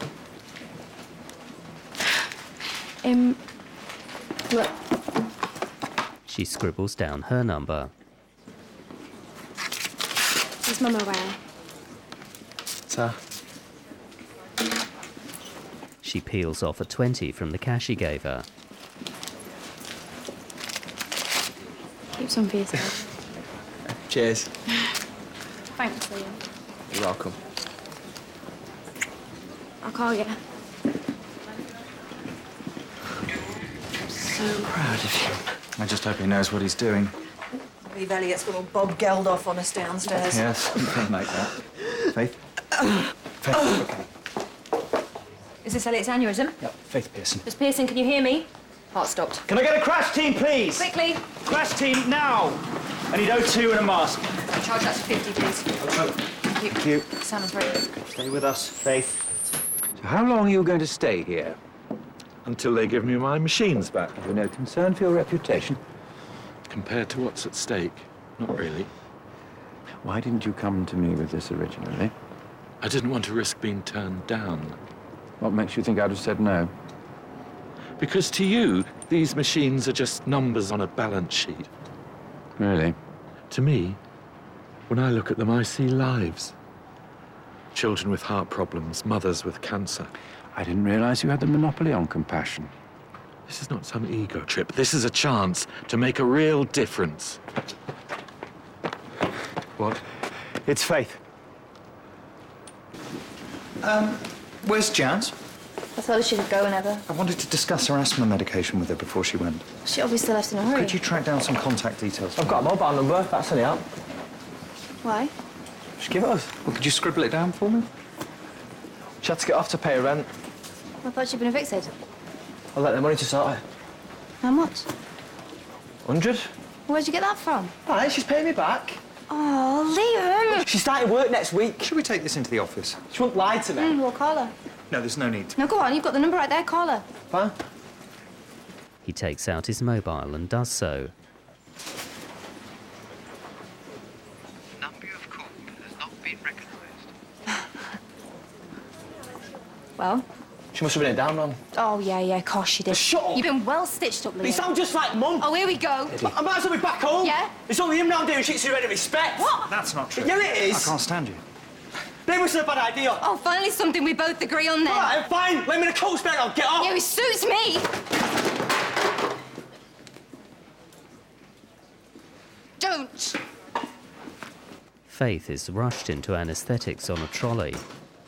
Um, look. She scribbles down her number. Here's my mobile. So? She peels off a twenty from the cash he gave her. Keep some for yourself. Cheers. Thanks, Liam. You're welcome. I'll call you. So proud of you. I just hope he knows what he's doing. Leave Elliot's little Bob Geldof on us downstairs. Yes, something like that. Faith? Faith, okay. Is this Elliot's aneurysm? Yep, Faith Pearson. Miss Pearson, can you hear me? Heart stopped. Can I get a crash team, please? Quickly. Crash team, now! I need O two and a mask. Charge that to fifty, please. Thank you. Thank you. Salmon's ready. Stay with us, Faith. So how long are you going to stay here? Until they give me my machines back. Have you no concern for your reputation? Compared to what's at stake, not really. Why didn't you come to me with this originally? I didn't want to risk being turned down. What makes you think I'd have said no? Because to you, these machines are just numbers on a balance sheet. Really? To me, when I look at them, I see lives. Children with heart problems, mothers with cancer. I didn't realize you had the monopoly on compassion. This is not some ego trip. This is a chance to make a real difference. What? It's Faith. Um, where's Jazz? I thought she could go whenever. I wanted to discuss her asthma medication with her before she went. She obviously left in a hurry. Could you track down some contact details? I've got a mobile number, if that's any help. Why? Just give it us. Well, could you scribble it down for me? She had to get off to pay her rent. I thought she'd been evicted. I'll let the money to start her. How much? Hundred? Where'd you get that from? Right, she's paying me back. Oh, Liam! She's starting work next week. Should we take this into the office? She won't lie to me. Mm, we'll call her. No, there's no need. No, go on, you've got the number right there, call her. Fine. He takes out his mobile and does so. The number you have called has not been recognised. Well, She must have written it down wrong. Oh, yeah, yeah, of course she did. Shut up! You've been well stitched up, Liam. You sound just like Mum. Oh, here we go. I might as well be back home. Yeah? It's only him now doing shit so you ready respect. What? That's not true. Yeah, it is. I can't stand you. Maybe it's a bad idea. Oh, finally something we both agree on then. All right, fine. Let me in a coat spare. I'll get off. Yeah, it suits me. Don't. Faith is rushed into anaesthetics on a trolley.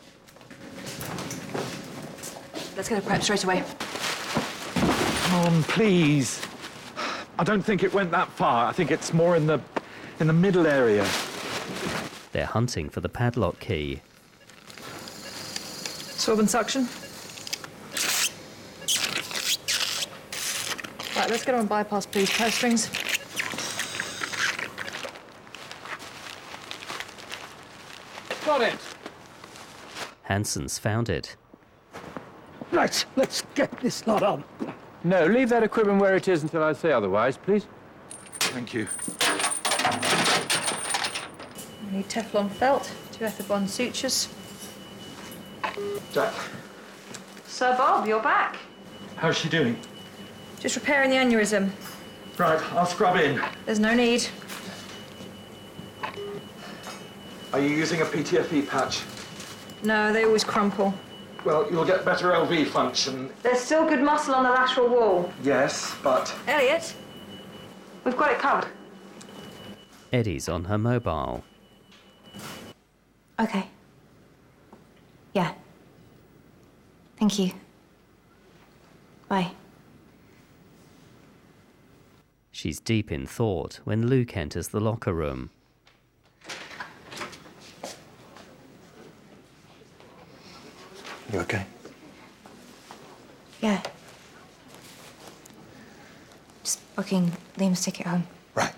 Let's get a prep straight away. Come on, please. I don't think it went that far. I think it's more in the in the middle area. They're hunting for the padlock key. Swab and suction. Right, let's get on bypass, please. Purse strings. Got it. Hanson's found it. Right, let's get this lot on. No, leave that equipment where it is until I say otherwise, please. Thank you. We need Teflon felt, two Ethibond sutures. Jack, Sir Bob, you're back. how's she doing? Just repairing the aneurysm. Right, I'll scrub in. There's no need. Are you using a P T F E patch? No, they always crumple. Well, you'll get better L V function. There's still good muscle on the lateral wall. Yes, but... Elliot, we've got it covered. Eddie's on her mobile. Okay. Yeah. Thank you. Bye. She's deep in thought when Luke enters the locker room. You okay? Yeah. Just booking Liam's ticket home. Right.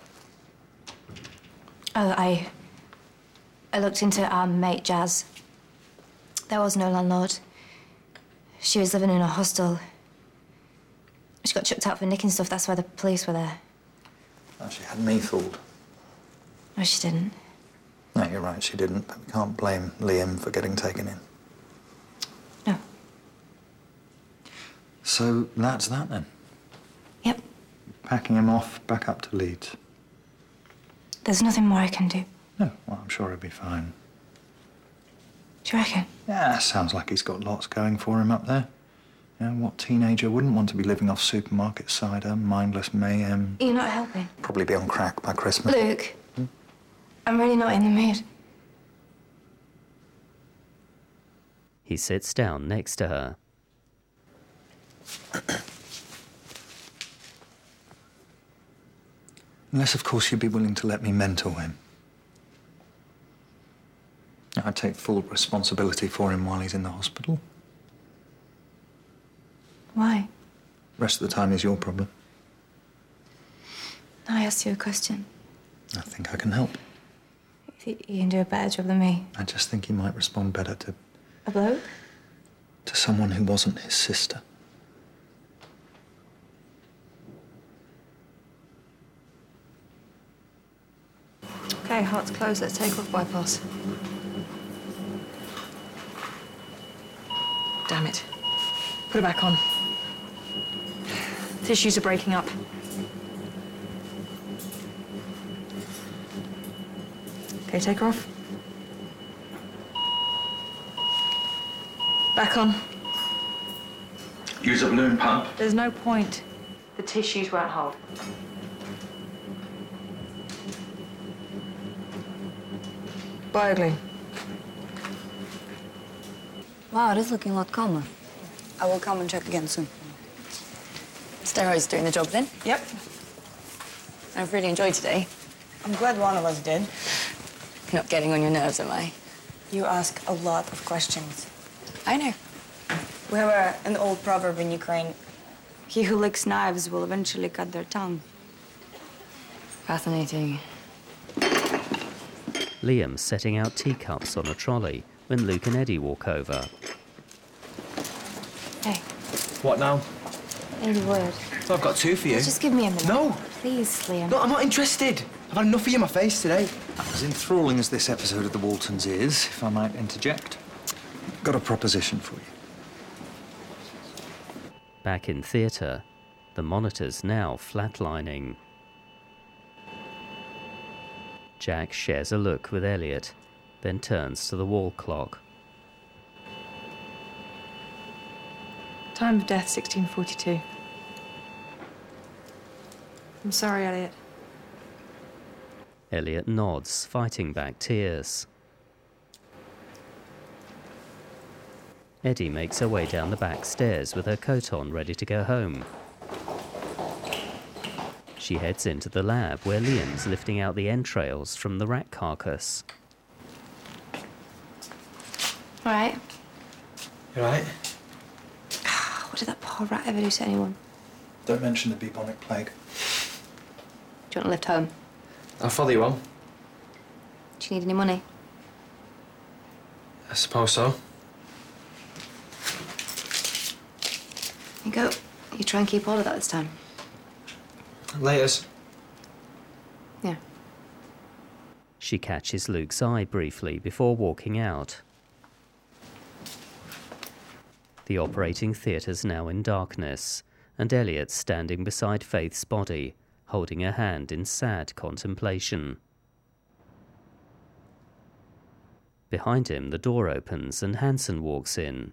Oh, I... I looked into our mate, Jazz. There was no landlord. She was living in a hostel. She got chucked out for nicking stuff. That's why the police were there. Oh, she had me fooled. No, she didn't. No, you're right, she didn't. But we can't blame Liam for getting taken in. No. So that's that then? Yep. Packing him off, back up to Leeds. There's nothing more I can do. No, well, I'm sure he'll be fine. Do you reckon? Yeah, sounds like he's got lots going for him up there. You know, what teenager wouldn't want to be living off supermarket cider, mindless mayhem? You're not helping. Probably be on crack by Christmas. Luke, hmm? I'm really not in the mood. He sits down next to her. Unless, of course, you'd be willing to let me mentor him. I'd take full responsibility for him while he's in the hospital. Why? Rest of the time is your problem. I asked you a question. I think I can help. You think you can do a better job than me? I just think he might respond better to... A bloke? to someone who wasn't his sister. Okay, heart's closed. Let's take off bypass. Damn it. Put it back on. Tissues are breaking up. Okay, take her off. Back on. Use a balloon pump. There's no point. The tissues won't hold. Bioglean. Wow, it is looking a lot calmer. I will come and check again soon. Steroids doing the job then? Yep. I've really enjoyed today. I'm glad one of us did. Not getting on your nerves, am I? You ask a lot of questions. I know. We have a, an old proverb in Ukraine. He who licks knives will eventually cut their tongue. Fascinating. Liam's setting out teacups on a trolley when Luke and Eddie walk over. Hey, What now? need a word. So I've got two for you. Just give me a minute. No. Please, Liam. No, I'm not interested. I've had enough of you in my face today. As enthralling as this episode of The Waltons is, if I might interject, got a proposition for you. Back in theatre, the monitor's now flatlining. Jack shares a look with Elliot, then turns to the wall clock. Time of death, sixteen forty-two. I'm sorry, Elliot. Elliot nods, fighting back tears. Eddie makes her way down the back stairs with her coat on, ready to go home. She heads into the lab where Liam's lifting out the entrails from the rat carcass. All right. You all right? What did that poor rat ever do to anyone? Don't mention the bubonic plague. Do you want to lift home? I'll follow you on. Do you need any money? I suppose so. Here you go. You try and keep all of that this time. Laters. Yeah. She catches Luke's eye briefly before walking out. The operating theatre's now in darkness, and Elliot's standing beside Faith's body, holding her hand in sad contemplation. Behind him, the door opens and Hanson walks in.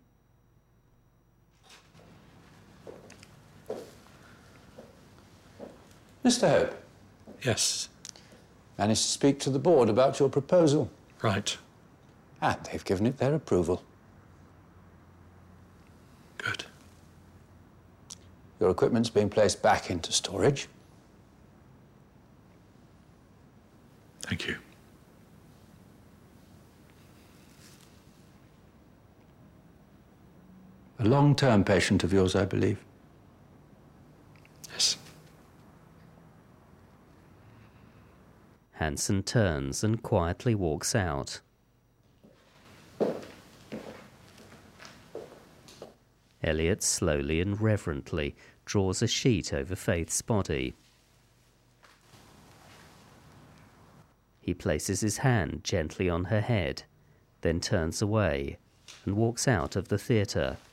Mister Hope. Yes. Managed to speak to the board about your proposal. Right. And they've given it their approval. Good. Your equipment's being placed back into storage. Thank you. A long-term patient of yours, I believe. Yes. Hanson turns and quietly walks out. Elliot slowly and reverently draws a sheet over Faith's body. He places his hand gently on her head, then turns away and walks out of the theatre